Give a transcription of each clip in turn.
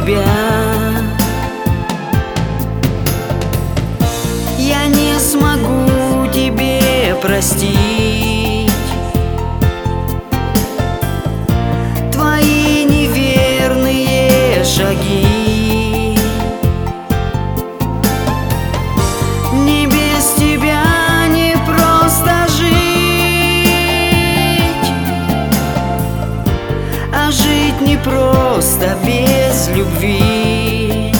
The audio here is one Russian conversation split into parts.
тебя. Я не смогу тебе простить твои неверные шаги. Не без тебя не просто жить, а жить не просто без любви.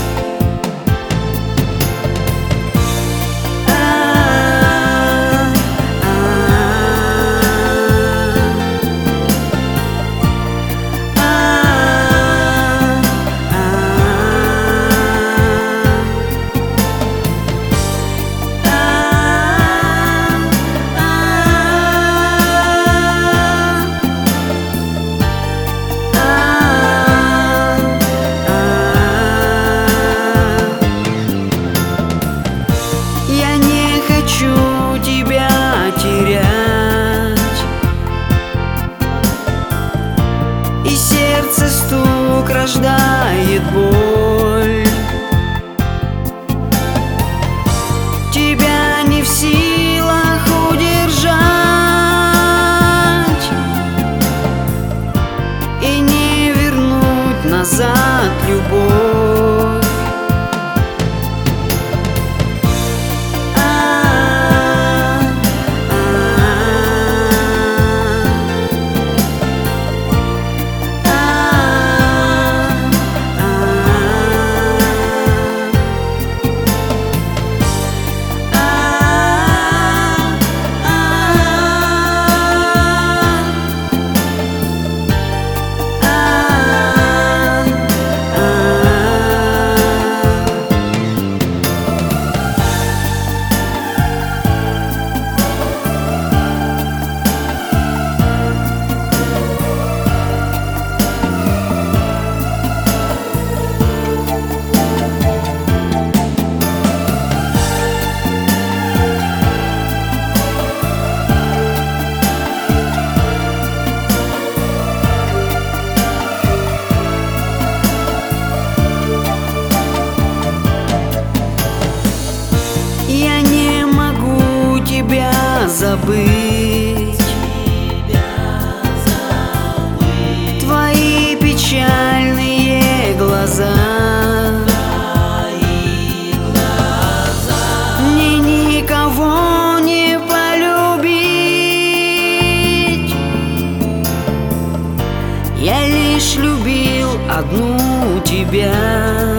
И сердце стук рождает боль. Тебя не в силах удержать и не вернуть назад любовь. Я не могу тебя забыть, твои печальные глаза. Мне никого не полюбить, я лишь любил одну тебя.